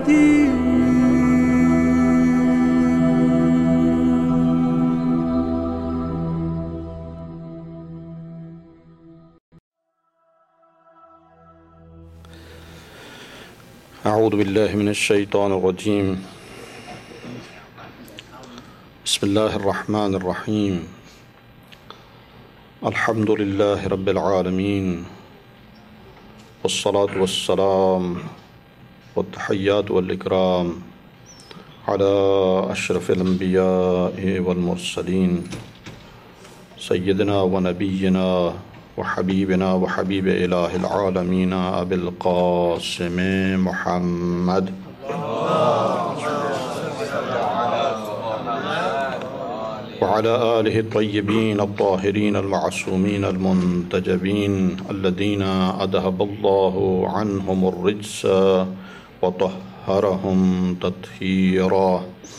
أعوذ بالله من الشيطان الرجيم بسم الله الرحمن الرحيم الحمد لله رب العالمين والصلاة والسلام والتحيات والإكرام على أشرف الأنبياء والمرسلين سيدنا ونبينا وحبيبنا وحبيب إله العالمين أبي القاسم محمد وعلى آله الطيبين الطاهرين المعصومين المنتجبين الذين أذهب الله عنهم الرجس وطهرهم تطهيرا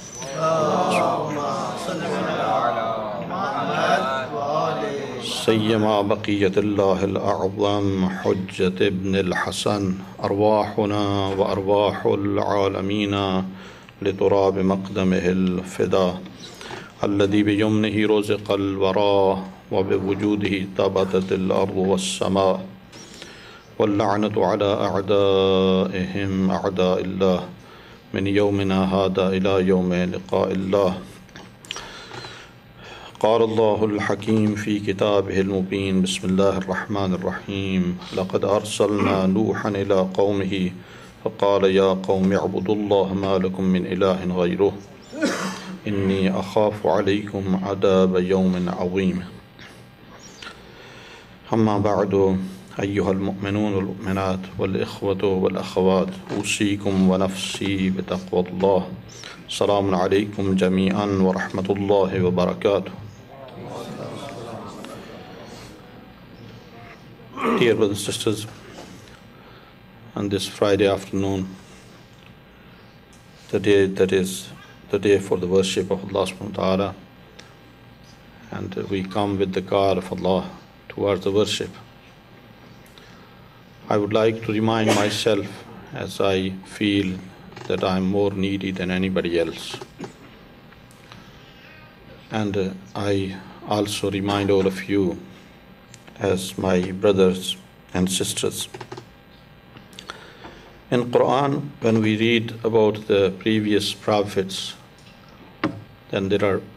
سيما بقية الله الأعظم حجة ابن الحسن أرواحنا وأرواح العالمين لتراب مقدمه الفدا الذي بيمنه رزق الورى وبوجوده ثبتت الأرض والسماء واللعنة على أعدائهم أعداء الله من يومنا هذا إلى يوم لقاء الله. قال الله الحكيم في كتابه المبين بسم الله الرحمن الرحيم لقد أرسلنا نوحا إلى قومه فقال يا قوم اعبدوا الله ما لكم من إله غيره إني أخاف عليكم عذاب يوم عظيم. أما بعد أيها المؤمنون والمؤمنات والإخوة والأخوات أوصيكم ونفسي بتقوى الله. السلام عليكم جميعا ورحمة الله وبركاته. Dear brothers and sisters, on this Friday afternoon, the day that is the day for the worship of Allah subhanahu wa ta'ala, and we come with the call of Allah towards the worship. I would like to remind myself, as I feel that I am more needy than anybody else, and I also remind all of you as my brothers and sisters. In Quran, when we read about the previous prophets, then there are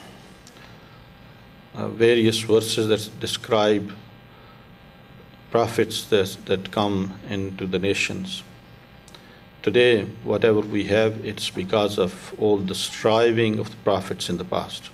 various verses that describe prophets that come into the nations. Today, whatever we have, it's because of all the striving of the prophets in the past.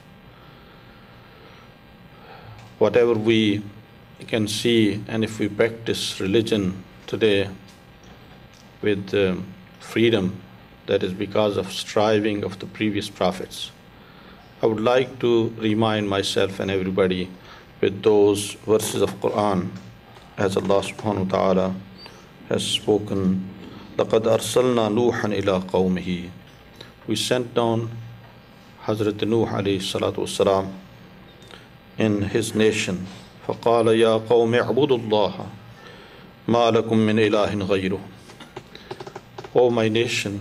Whatever we can see, and if we practice religion today with freedom, that is because of striving of the previous prophets. I would like to remind myself and everybody with those verses of Quran, as Allah subhanahu wa ta'ala has spoken, لَقَدْ أَرْسَلْنَا نُوحًا إِلَىٰ قَوْمِهِ. We sent down Hazrat Nuh alayhi salatu wasalam in his nation. فَقَالَ يَا قَوْمِ اعْبُدُوا اللَّهَ مَا لَكُم مِّنْ إِلَٰهٍ غَيْرُهُ. O my nation,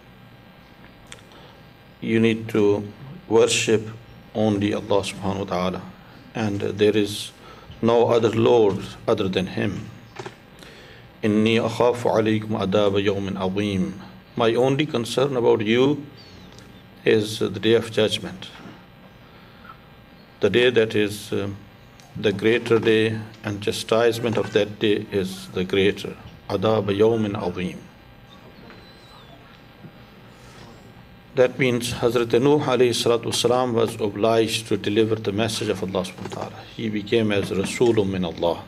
you need to worship only Allah subhanahu wa ta'ala, and there is no other Lord other than Him. إِنِّي أَخَافُ عَلَيْكُمْ عَذَابَ يَوْمٍ عَظِيمٍ. My only concern about you is the day of judgment, the day that is the greater day, and chastisement of that day is the greater. عَذَابَ يَوْمٍ عَظِيمٍ. That means Hazrat Nuh alayhi salatu wasalam was obliged to deliver the message of Allah subhanahu wa ta'ala. He became as Rasulun min Allah.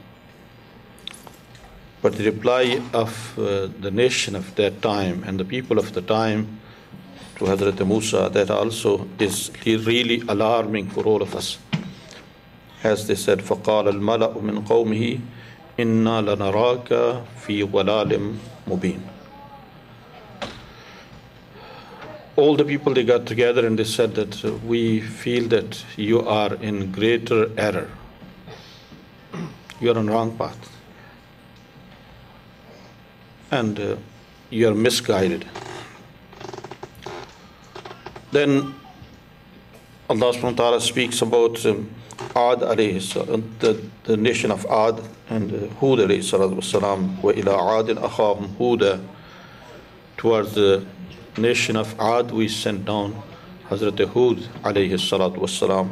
But the reply of the nation of that time and the people of the time to Hazrat Musa, that also is really alarming for all of us. As they said, فَقَالَ الْمَلَأُ مِنْ قَوْمِهِ إِنَّا لَنَرَاكَ فِي ضَلَالٍ مُبِينٍ. All the people, they got together and they said that we feel that you are in greater error. You are on wrong path. And you are misguided. Then Allah subhanahu wa ta'ala speaks about Ad alayhi salam, the nation of Ad, and Hud alayhi salatu wasalam, wa ila Adin akhahum Huda. Towards the nation of Ad we sent down Hazrat Hud alayhi salatu wasalam.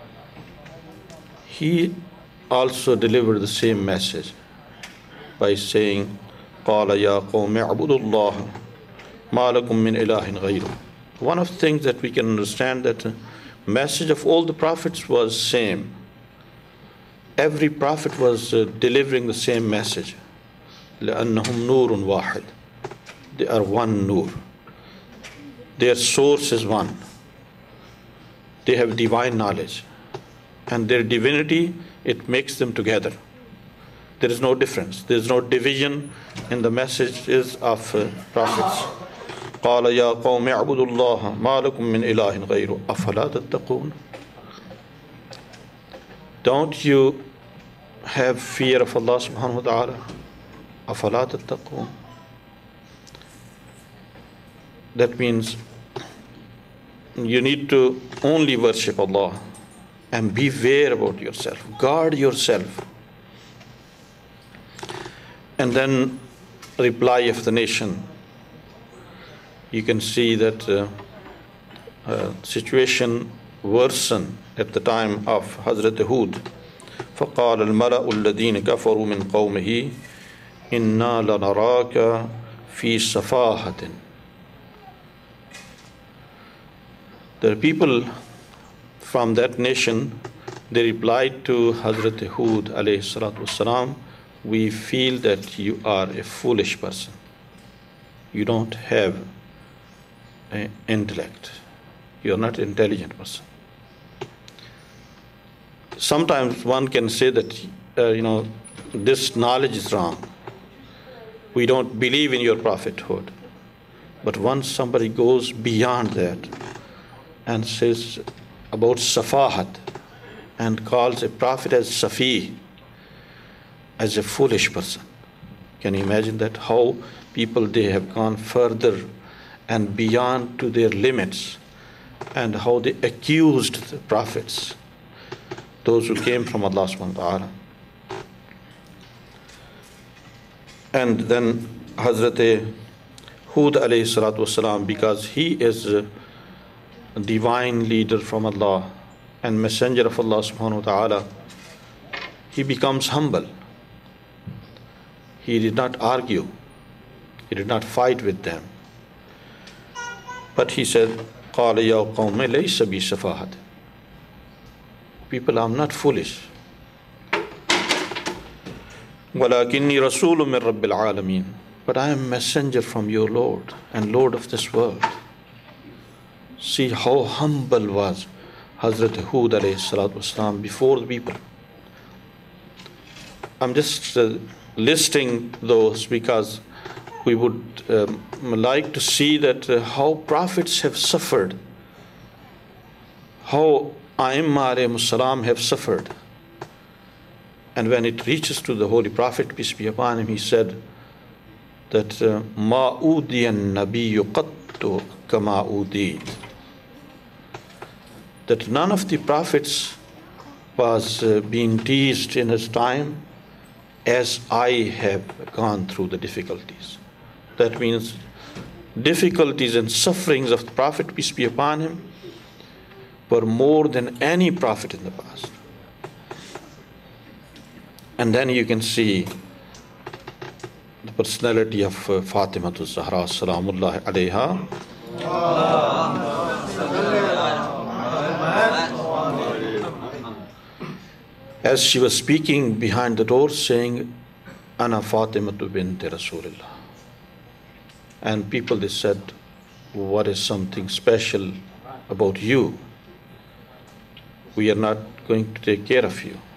He also delivered the same message by saying, قَالَ يَا قَوْمِ اعْبُدُوا اللَّهَ مَا لَكُم مِّنْ إِلَٰهٍ غَيْرُهُ. One of the things that we can understand, that the message of all the prophets was same. Every prophet was delivering the same message. لَأَنَّهُمْ نُورٌ وَاحِدٌ. They are one nur. Their source is one. They have divine knowledge. And their divinity, it makes them together. There is no difference. There is no division in the messages of prophets. قَالَ يَا قَوْمِ اعْبُدُوا اللَّهَ مَا لَكُم مِّنْ إِلَٰهٍ غَيْرُهُ أَفَلَا تَتَّقُونَ. Don't you have fear of Allah subhanahu wa ta'ala? أَفَلَا تَتَّقُونَ. That means you need to only worship Allah and beware about yourself. Guard yourself. And then reply of the nation. You can see that situation worsened at the time of Hazrat Hud. فَقَالَ الْمَلَأُ الَّذِينَ كَفَرُوا مِنْ قَوْمِهِ إِنَّا لَنَرَاكَ فِي سَفَاهَةٍ. The people from that nation, they replied to Hazrat Hud alayhi salatu wasalam, we feel that you are a foolish person. You don't have an intellect. You are not an intelligent person. Sometimes one can say that, this knowledge is wrong. We don't believe in your prophethood. But once somebody goes beyond that and says about safahat and calls a prophet as safi, as a foolish person. Can you imagine that? How people, they have gone further and beyond to their limits, and how they accused the prophets, those who came from Allah subhanahu wa ta'ala. And then Hazrat Hud alayhi salatu wasalam, because he is a divine leader from Allah and messenger of Allah subhanahu wa ta'ala, he becomes humble. He did not argue. He did not fight with them. But he said, قَالَ يَا قَوْمِ لَيْسَ بِي سَفَاهَةٍ. People, I'm not foolish. وَلَكِنِّي رَسُولٌ مِّن رَبِّ الْعَالَمِينَ. But I am a messenger from your Lord and Lord of this world. See how humble was Hazrat Hud alayhi salatu wasalam before the people. I'm just listing those because we would like to see that how prophets have suffered, how A'imma alayhimus salam have suffered. And when it reaches to the Holy Prophet, peace be upon him, he said that مَا أُوذِيَ النَّبِيُّ قَطُّ كَمَا أُوذِيتُ. That none of the prophets was being teased in his time as I have gone through the difficulties. That means difficulties and sufferings of the Prophet, peace be upon him, were more than any prophet in the past. And then you can see the personality of Fatimatul Zahra Salamullahi alayha. As she was speaking behind the door saying, Ana Fatimatu binti Rasulillah. And people, they said, what is something special about you? We are not going to take care of you.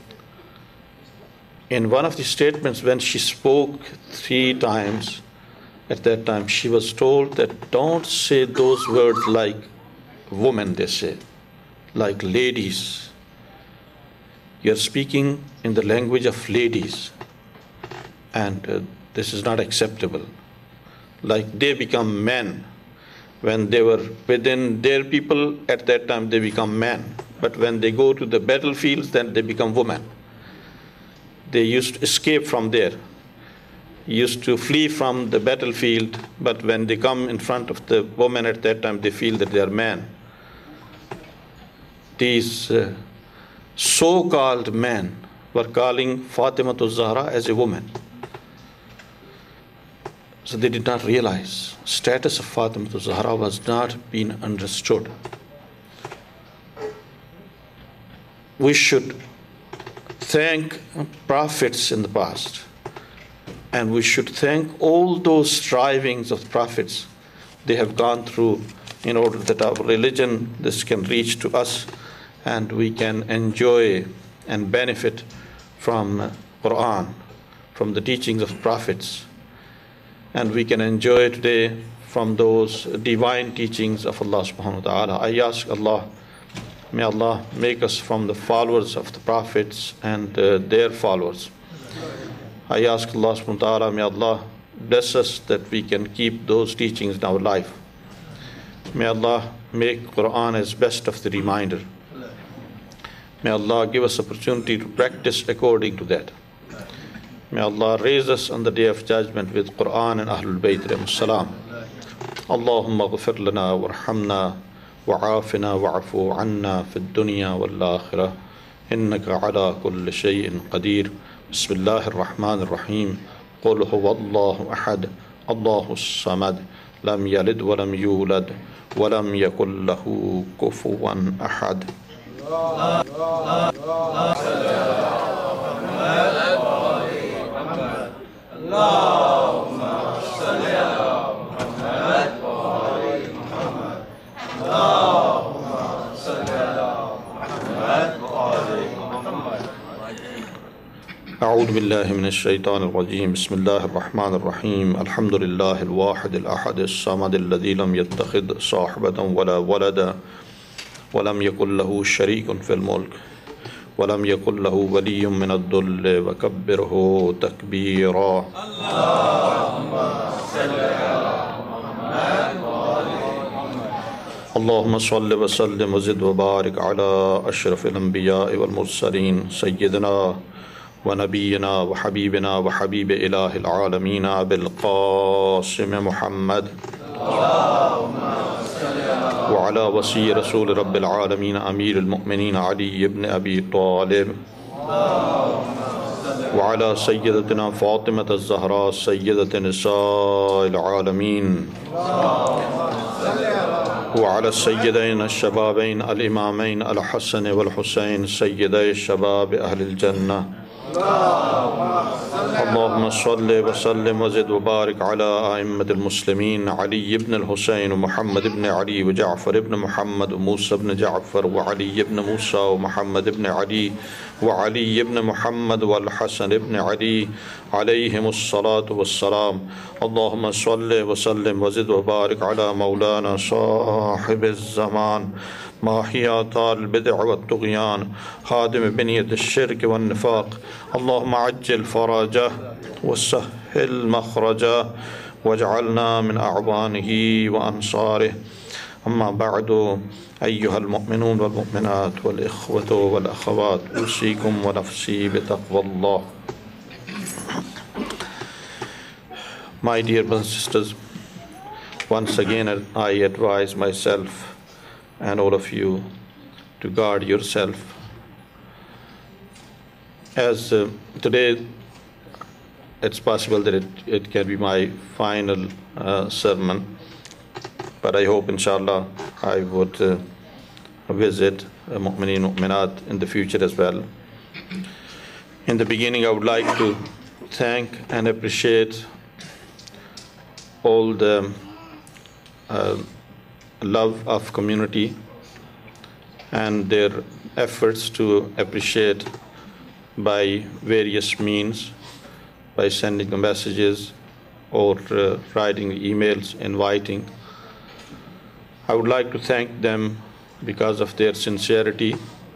In one of the statements, when she spoke 3 times, at that time she was told that don't say those words like women, they say, like ladies. You're speaking in the language of ladies, and this is not acceptable. Like they become men, When they were within their people, at that time they become men. But when they go to the battlefields, then they become women. They used to escape from there, used to flee from the battlefield, but when they come in front of the woman at that time, they feel that they are men. These so-called men were calling Fatima Zahra as a woman. So they did not realize status of Fatima Zahra was not being understood. We should thank prophets in the past, and we should thank all those strivings of prophets they have gone through in order that our religion, this can reach to us and we can enjoy and benefit from Quran, from the teachings of prophets. And we can enjoy today from those divine teachings of Allah subhanahu wa ta'ala. I ask Allah, may Allah make us from the followers of the prophets and their followers. I ask Allah subhanahu wa ta'ala, may Allah bless us that we can keep those teachings in our life. May Allah make Quran as best of the reminder. May Allah give us opportunity to practice according to that. May Allah raise us on the day of judgment with Quran and Ahlul Bayt alayhim salam. Allahumma ghafir lana warhamna wa'afina wa'afu anna fid dunya wal akhirah innaka ala kulli shay'in qadir. Bismillahir Rahmanir Rahim. Qul huwallahu ahad, Allahus samad, lam yalid wa lam yulad wa lam yakul lahu kufuwan ahad. أعوذ بالله من الشيطان الرجيم بسم الله الرحمن الرحيم الحمد لله الواحد الأحد الصمد الذي لم يتخذ صاحبة ولا ولدا ولم يكن له شريك في الملك ولم يكن له ولي من الذل وكبره تكبيرا. اللهم صل وسلم وزد وبارك على أشرف الأنبياء والمرسلين سيدنا ونبينا وحبيبنا وحبيب إله العالمين أبي القاسم محمد وعلى وصي رسول رب العالمين أمير المؤمنين علي بن أبي طالب وعلى سيدتنا فاطمة الزهراء سيدة نساء العالمين وعلى السيدين الشبابين الإمامين الحسن والحسين سيدي الشباب أهل الجنة. اللهم صل وسلم وزد وبارك على أئمة المسلمين علي بن الحسين ومحمد بن علي وجعفر بن محمد وموسى بن جعفر وعلي بن موسى ومحمد بن علي وعلي بن محمد والحسن بن علي عليهم الصلاة والسلام. اللهم صل وسلم وزد وبارك على مولانا صاحب الزمان ماحيات البدع والطغيان خادم بنية الشرك والنفاق. اللهم عجل فرجه وسهل مخرجه واجعلنا من أعوانه وأنصاره. أما بعد أيها المؤمنون والمؤمنات والإخوة والأخوات أوصيكم ونفسي بتقوى الله. My dear brothers and sisters, once again I advise myself and all of you to guard yourself. As today it's possible that it can be my final sermon, but I hope inshallah I would visit Mu'mineen Mu'minat in the future as well. In the beginning I would like to thank and appreciate all the love of community and their efforts to appreciate by various means, by sending messages or writing emails, inviting. I would like to thank them because of their sincerity,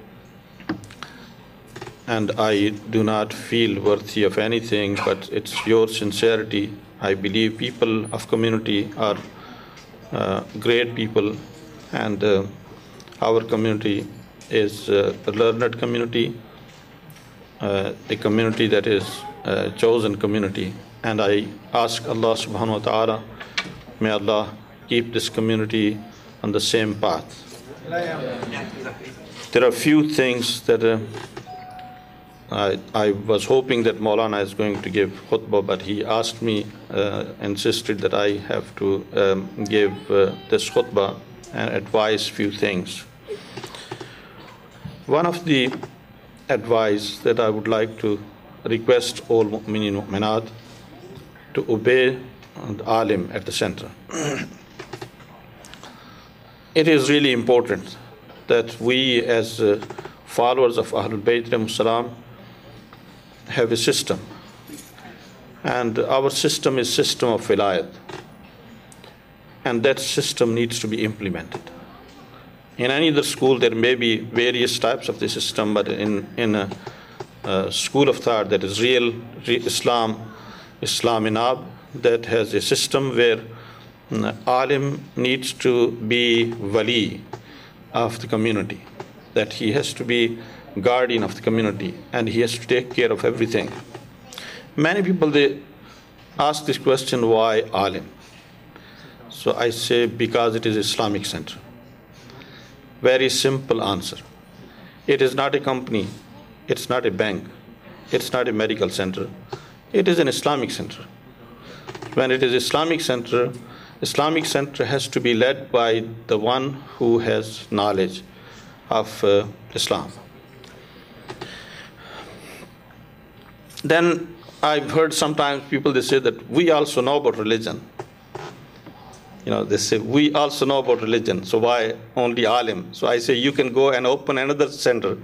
and I do not feel worthy of anything, but it's your sincerity. I believe people of community are great people, and our community is a learned community, a community that is a chosen community. And I ask Allah subhanahu wa ta'ala, may Allah keep this community on the same path. There are a few things that I was hoping that Maulana is going to give khutbah, but he asked me, insisted that I have to give this khutbah and advise few things. One of the advice that I would like to request all mu'minin mu'minat to obey the alim at the center. It is really important that we as followers of Ahlul Bayt ﷺ have a system, and our system is system of wilayat, and that system needs to be implemented. In any other school there may be various types of the system, but in a school of thought that is real Islam Inab, that has a system where alim needs to be wali of the community, that he has to be guardian of the community, and he has to take care of everything. Many people, they ask this question, why alim? So I say, because it is Islamic center. Very simple answer. It is not a company, it's not a bank, it's not a medical center. It is an Islamic center. When it is Islamic center has to be led by the one who has knowledge of Islam. Then I've heard sometimes people, they say that we also know about religion. They say, we also know about religion, so why only alim? So I say, you can go and open another center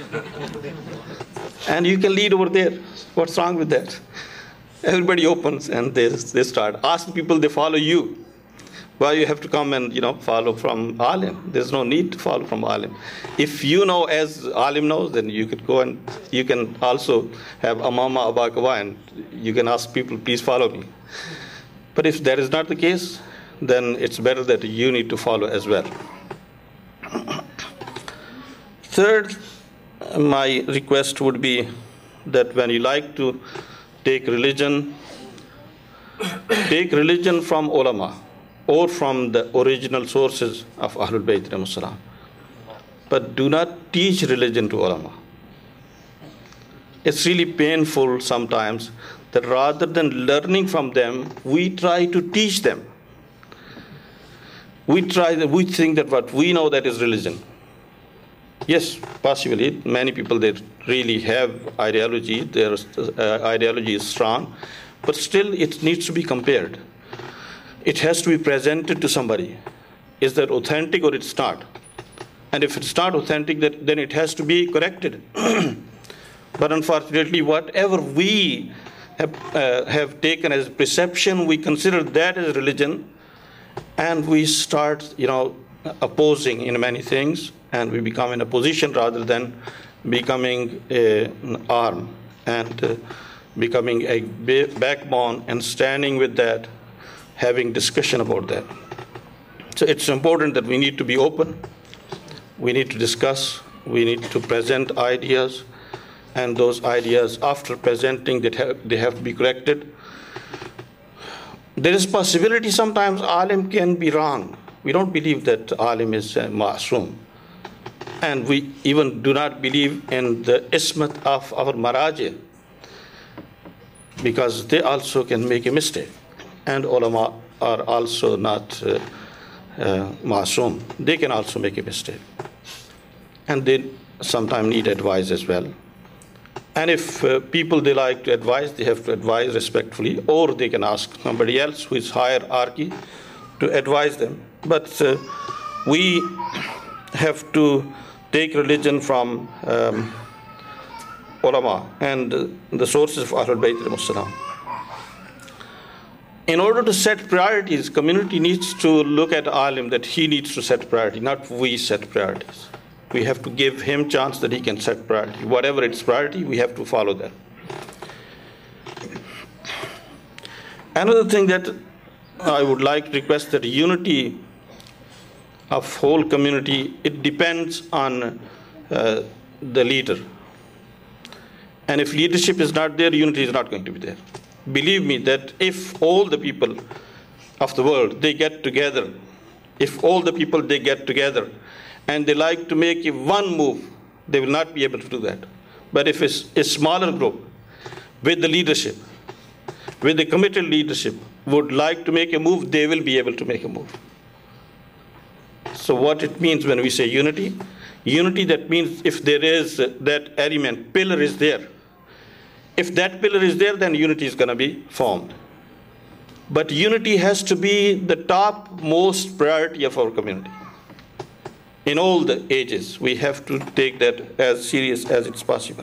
and you can lead over there. What's wrong with that? Everybody opens and they start. Ask people, they follow you. Why you have to come and follow from alim? There's no need to follow from alim. If you know as alim knows, then you could go and you can also have amama abakawa, and you can ask people, please follow me. But if that is not the case, then it's better that you need to follow as well. Third, my request would be that when you like to take religion from ulama or from the original sources of Ahlul Bayt ﷺ, but do not teach religion to ulama. It's really painful sometimes that rather than learning from them, we try to teach them. We think that what we know, that is religion. Yes, possibly many people, they really have ideology, their ideology is strong, but still it needs to be compared. It has to be presented to somebody. Is that authentic or it's not? And if it's not authentic, then it has to be corrected. But unfortunately, whatever we have taken as perception, we consider that as religion, and we start, opposing in many things, and we become in a position rather than becoming an arm and becoming a backbone and standing with that, having discussion about that. So it's important that we need to be open, we need to discuss, we need to present ideas, and those ideas, after presenting, they have to be corrected. There is possibility sometimes alim can be wrong. We don't believe that alim is ma'asum. And we even do not believe in the ismat of our maraji, because they also can make a mistake. And ulama are also not ma'asum. They can also make a mistake. And they sometimes need advice as well. And if people, they like to advise, they have to advise respectfully, or they can ask somebody else who is hierarchy to advise them. But we have to take religion from ulama and the sources of Ahlul Bayt ﷺ. In order to set priorities, community needs to look at alim, that he needs to set priority, not we set priorities. We have to give him chance that he can set priority. Whatever its priority, we have to follow that. Another thing that I would like to request that unity of whole community, it depends on the leader. And if leadership is not there, unity is not going to be there. Believe me that if all the people of the world, they get together, if all the people, they get together and they like to make one move, they will not be able to do that. But if it's a smaller group with the leadership, with the committed leadership, would like to make a move, they will be able to make a move. So what it means when we say unity, unity, that means if there is that element, pillar is there. If that pillar is there, then unity is going to be formed. But unity has to be the topmost priority of our community. In all the ages, we have to take that as serious as it's possible.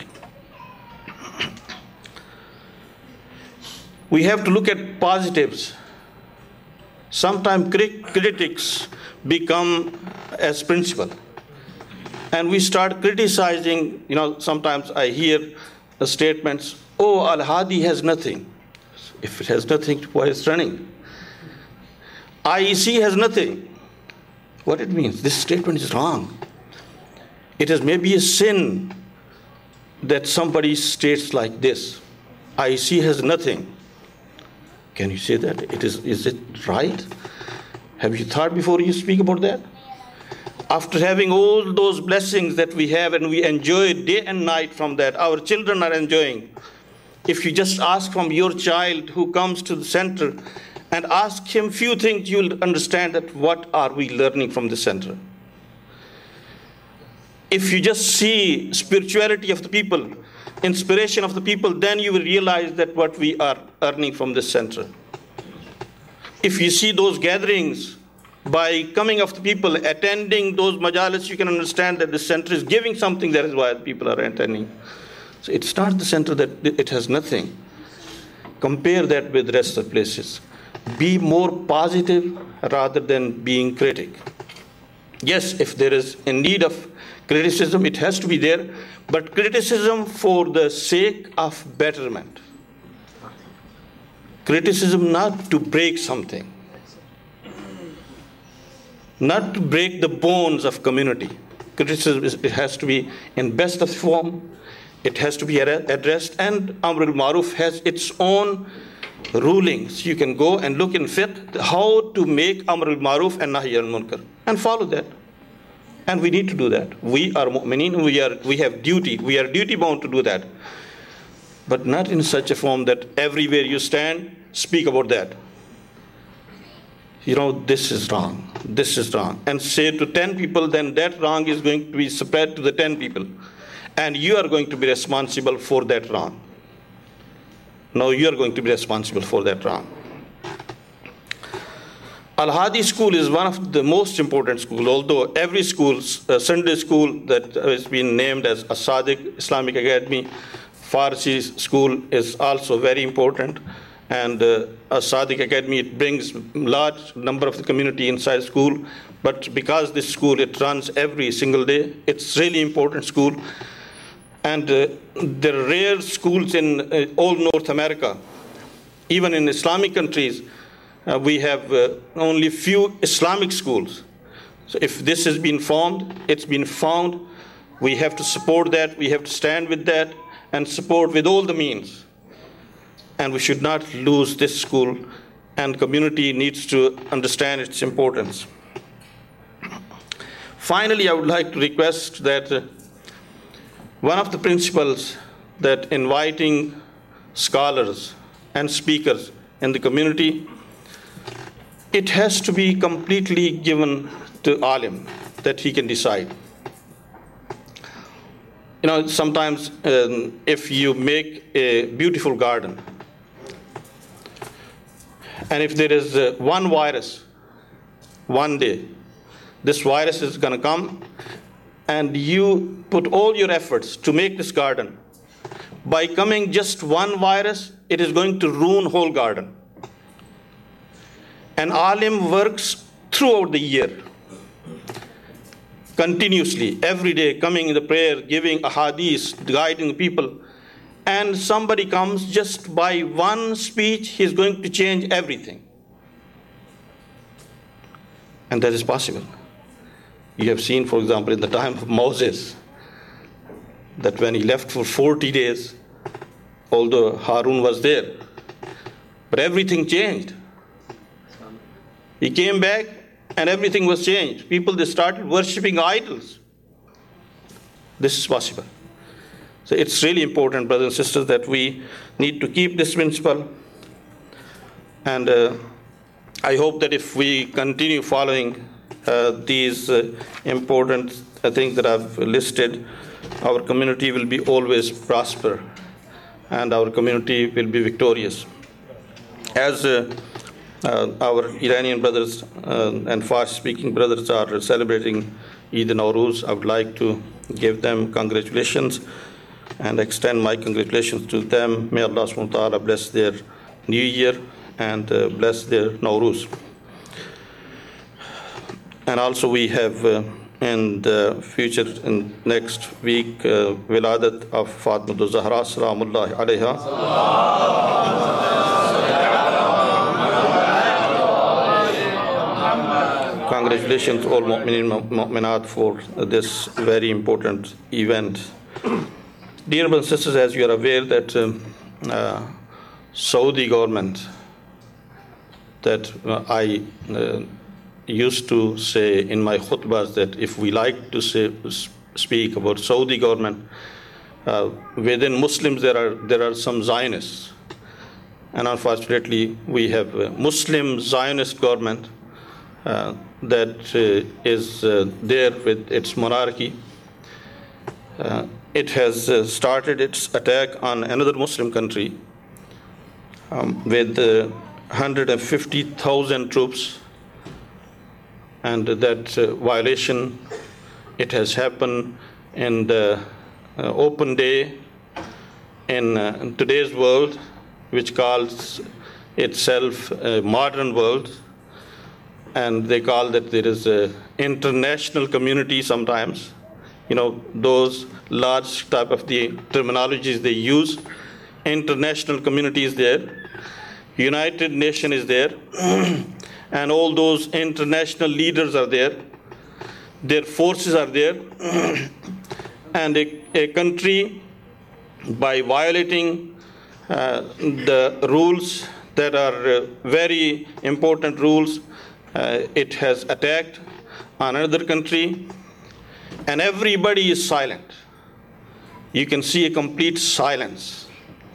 We have to look at positives. Sometimes critics become as principal. And we start criticizing, sometimes I hear the statements, oh, Al-Hadi has nothing. If it has nothing, why is it running? IEC has nothing. What it means? This statement is wrong. It is maybe a sin that somebody states like this. IEC has nothing. Can you say that? Is it right? Have you thought before you speak about that? After having all those blessings that we have and we enjoy day and night from that, our children are enjoying. If you just ask from your child who comes to the center and ask him few things, you'll understand that what are we learning from the center. If you just see spirituality of the people, inspiration of the people, then you will realize that what we are earning from this center. If you see those gatherings, by coming of the people, attending those majalis, you can understand that the center is giving something, that is why people are attending. So it's not the center that it has nothing. Compare that with the rest of the places. Be more positive rather than being critic. Yes, if there is a need of criticism, it has to be there, but criticism for the sake of betterment. Criticism not to break something, not to break the bones of community. Criticism, it has to be in best of form, it has to be addressed, and Amr al-Maruf has its own rulings. You can go and look in fiqh how to make Amr al-Maruf and Nahy al-Munkar and follow that. And we need to do that. We are mu'mineen, we have duty, we are duty bound to do that. But not in such a form that everywhere you stand, speak about that. This is wrong, this is wrong. And say to 10 people, then that wrong is going to be spread to the 10 people. And you are going to be responsible for that wrong. No, you are going to be responsible for that wrong. Al-Hadi school is one of the most important schools, although every school, Sunday school that has been named as As-Sadiq Islamic Academy, Farsi school is also very important. And As-Sadiq Academy, it brings large number of the community inside school. But because this school, it runs every single day, it's really important school. And there are rare schools in all North America. Even in Islamic countries, we have only few Islamic schools. So if this has been formed, it's been found, we have to support that, we have to stand with that and support with all the means. And we should not lose this school, and community needs to understand its importance. Finally, I would like to request that one of the principles that inviting scholars and speakers in the community, it has to be completely given to alim, that he can decide. Sometimes if you make a beautiful garden, and if there is one virus, one day, this virus is going to come, and you put all your efforts to make this garden. By coming just one virus, it is going to ruin whole garden. An alim works throughout the year, continuously, every day, coming in the prayer, giving ahadith, guiding people. And somebody comes, just by one speech, he's going to change everything. And that is possible. You have seen, for example, in the time of Moses, that when he left for 40 days, although Harun was there, but everything changed. He came back and everything was changed. People, they started worshipping idols. This is possible. So it's really important, brothers and sisters, that we need to keep this principle. And I hope that if we continue following these important things that I've listed, our community will be always prosper and our community will be victorious. As our Iranian brothers and Farsi-speaking brothers are celebrating Eid al-Nawruz, I would like to give them congratulations and extend my congratulations to them. May Allah subhanahu wa ta'ala bless their new year and bless their Nawruz. And also we have in the future, in next week, Wiladat of Fatima Zahra, Salamullahi alayha. Congratulations to all Mu'mineen Mu'minat for this very important event. Dear brothers and sisters, as you are aware that Saudi government, that I used to say in my khutbahs that if we like to speak about Saudi government, within Muslims there are some Zionists, and unfortunately we have a Muslim Zionist government that is there with its monarchy. It has started its attack on another Muslim country with 150,000 troops, and that violation, it has happened in the open day in today's world, which calls itself a modern world, and they call that there is an international community sometimes. You know, those large type of the terminologies they use. International community is there, United Nations is there, and all those international leaders are there, their forces are there, and a country, by violating the rules that are very important rules, it has attacked on another country, and everybody is silent. You can see a complete silence.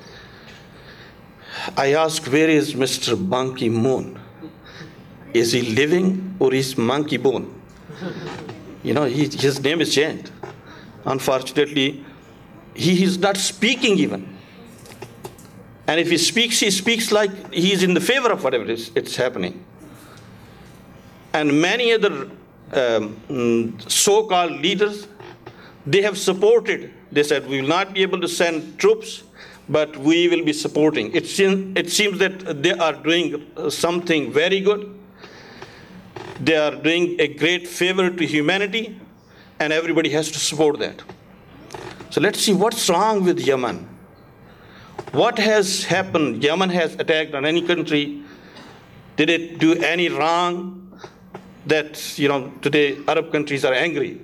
I ask, where is Mr. Ban Ki-moon? Is he living or is monkey bone? You know, his name is changed. Unfortunately, he is not speaking even. And if he speaks like he is in the favor of whatever it's happening. And many other so-called leaders, they have supported. They said, we will not be able to send troops, but we will be supporting. It seems that they are doing something very good. They are doing a great favor to humanity, and everybody has to support that. So let's see what's wrong with Yemen. What has happened? Yemen has attacked on any country. Did it do any wrong that, you know, today Arab countries are angry?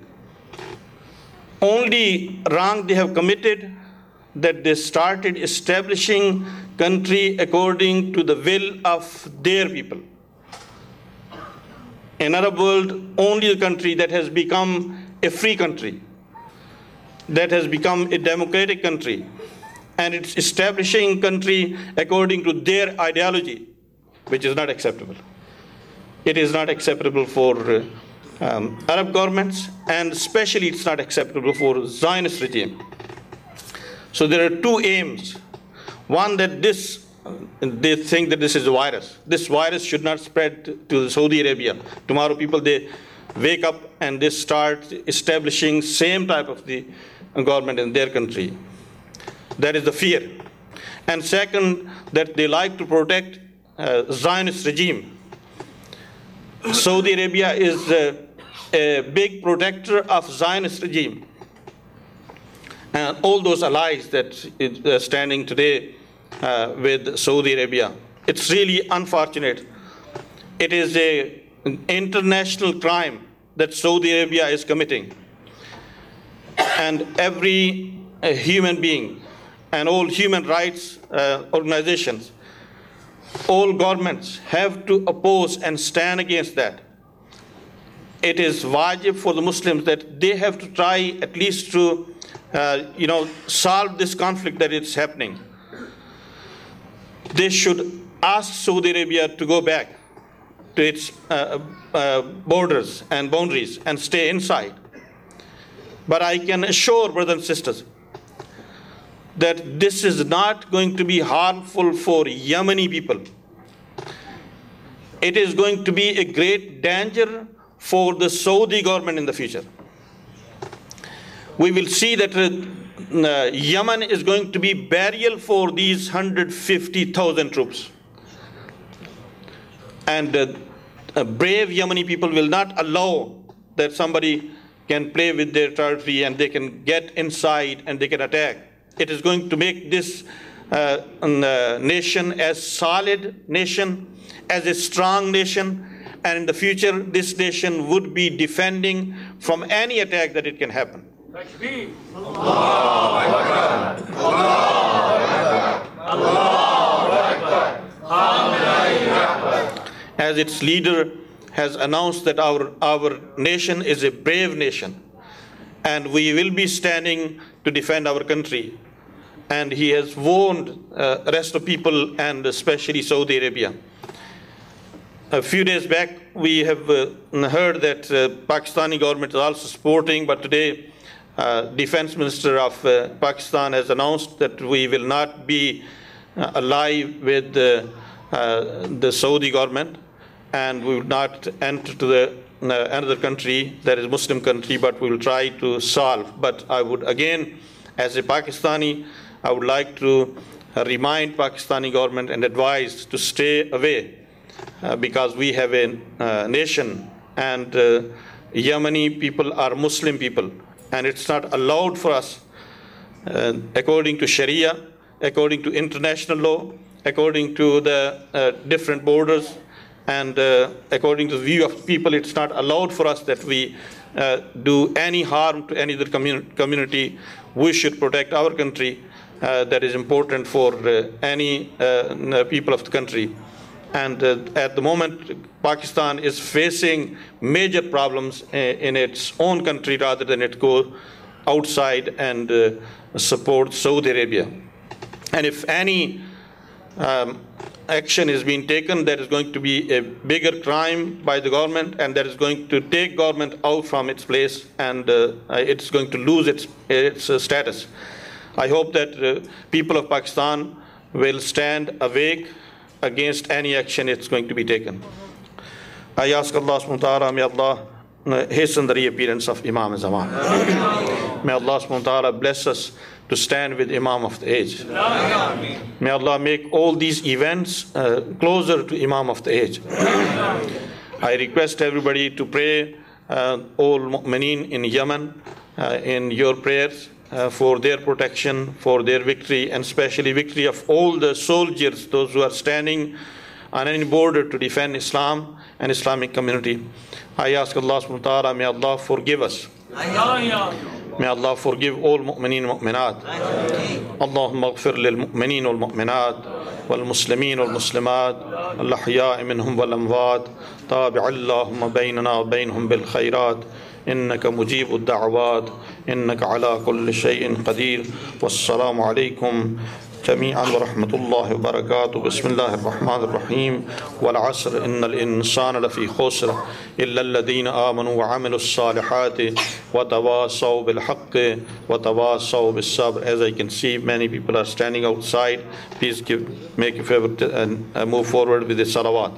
Only wrong they have committed, that they started establishing country according to the will of their people. In Arab world, only the country that has become a free country, that has become a democratic country, and it's establishing country according to their ideology, which is not acceptable. It is not acceptable for Arab governments, and especially it's not acceptable for Zionist regime. So there are two aims. One, that they think that this is a virus. This virus should not spread to Saudi Arabia. Tomorrow people, they wake up and they start establishing same type of the government in their country. That is the fear. And second, that they like to protect Zionist regime. Saudi Arabia is a big protector of Zionist regime. And all those allies that are standing today with Saudi Arabia, it's really unfortunate. It is a an international crime that Saudi Arabia is committing. And every human being and all human rights organizations, all governments have to oppose and stand against that. It is wajib for the Muslims that they have to try at least to solve this conflict that is happening. They should ask Saudi Arabia to go back to its borders and boundaries and stay inside. But I can assure brothers and sisters that this is not going to be harmful for Yemeni people. It is going to be a great danger for the Saudi government in the future. We will see that Yemen is going to be burial for these 150,000 troops. And brave Yemeni people will not allow that somebody can play with their territory and they can get inside and they can attack. It is going to make this nation as solid nation, as a strong nation, and in the future this nation would be defending from any attack that it can happen. Takbir. Allahu Akbar. Allahu Akbar. Allahu Akbar. As its leader has announced that our nation is a brave nation and we will be standing to defend our country. And he has warned the rest of people and especially Saudi Arabia. A few days back we have heard that Pakistani government is also supporting, but today Defense Minister of Pakistan has announced that we will not be alive with the Saudi government, and we will not enter to the another country that is Muslim country, but we will try to solve. But I would again, as a Pakistani, I would like to remind Pakistani government and advise to stay away because we have a nation and Yemeni people are Muslim people, and it's not allowed for us according to Sharia, according to international law, according to the different borders, and according to the view of people, it's not allowed for us that we do any harm to any other community. We should protect our country. That is important for any people of the country. And at the moment, Pakistan is facing major problems in its own country rather than it go outside and support Saudi Arabia. And if any action is being taken, that is going to be a bigger crime by the government, and that is going to take government out from its place, and it's going to lose its status. I hope that people of Pakistan will stand awake against any action it's going to be taken. I ask Allah subhanahu wa ta'ala, may Allah hasten the reappearance of Imam Zaman. May Allah subhanahu wa ta'ala bless us to stand with Imam of the age. May Allah make all these events closer to Imam of the age. I request everybody to pray all mu'mineen in Yemen in your prayers for their protection, for their victory, and especially victory of all the soldiers, those who are standing on any border to defend Islam and Islamic community. I ask Allah subhanahu wa ta'ala, may Allah forgive us. May Allah forgive all mu'mineen and mu'minat. Allahumma aghfir lil mu'mineen wal mu'minat wal muslimeen wal muslimat al ahya'i minhum wal amwat tabi' Allahumma baynana wa baynhum bil khairat إنك مجيب الدعوات إنك على كل شيء قدير والسلام عليكم جميعا ورحمة الله وبركاته بسم الله الرحمن الرحيم والعصر إن الإنسان لفي خسر إلا الذين آمنوا وعملوا الصالحات وتواصوا بالحق وتواصوا بالصبر. As I can see, many people are standing outside. Please make a favor and move forward with the salawat.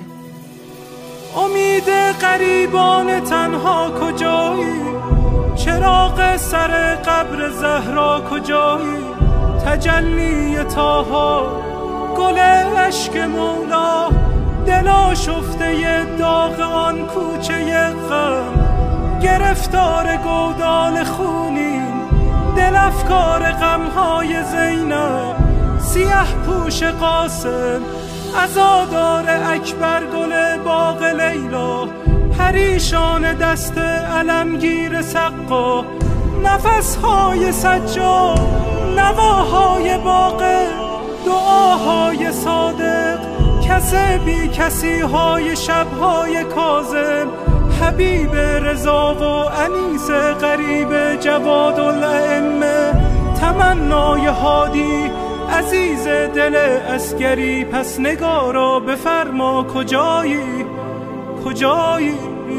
امید غریبان تنها کجایی چراغ سر قبر زهرا کجایی تجلی طاها گل عشق مولا دل آشفته داغ آن کوچه غم گرفتار گودال خونین دل افکار غمهای زینب سیه پوش قاسم عزادار اکبر گل باغ لیلا، پریشان دست علمگیر سقا، نفسهای سجاد، نواهای باغ، دعاهای صادق، کس بی کسی های شبهای کاظم، حبیب رضا و انیس غریب جواد الائمه، تمنای هادی عزیز دل عسکری. پس نگارا بفرما کجایی، کجایی،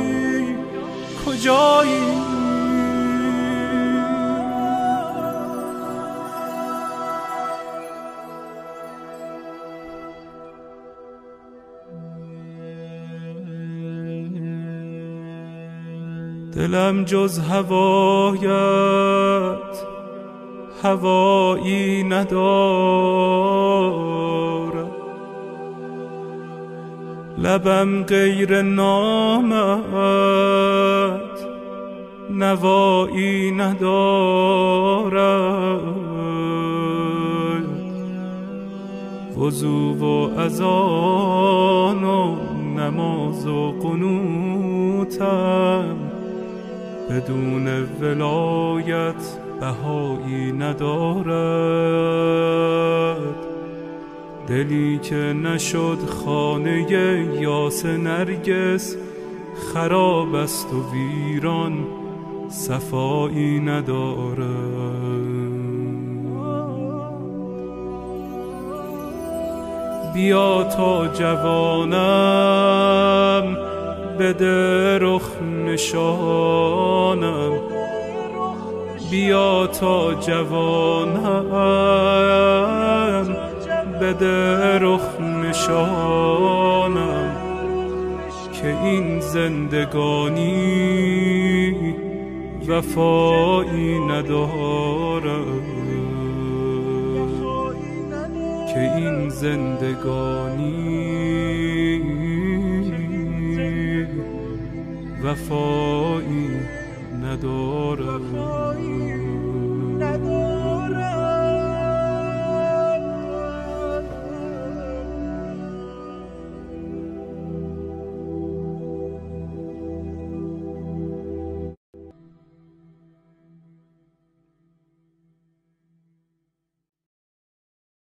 کجایی؟ دلم جز هوایت هوایی ندارد، لبم غیر نامت نوایی ندارد، وضو و اذان و نماز و قنوتم بدون ولایت بهایی ندارد. دلی که نشد خانه یاس نرگس، خراب است و ویران صفایی ندارد. بیا تا جوانم بده رخ نشانم، بیا تا جوانم بده رخ نشانم، که این زندگانی وفایی ندارد، که این زندگانی وفایی ندارد.